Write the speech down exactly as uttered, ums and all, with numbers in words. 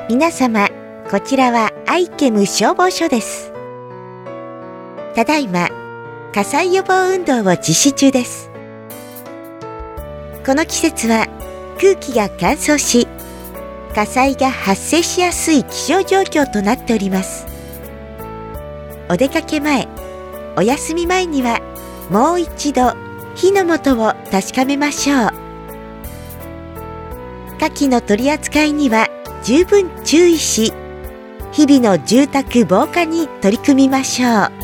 皆様、こちらはアイケム消防署です。ただいま火災予防運動を実施中です。この季節は空気が乾燥し、火災が発生しやすい気象状況となっております。お出かけ前、お休み前にはもう一度火の元を確かめましょう。火器の取り扱いには十分注意し、日々の住宅防火に取り組みましょう。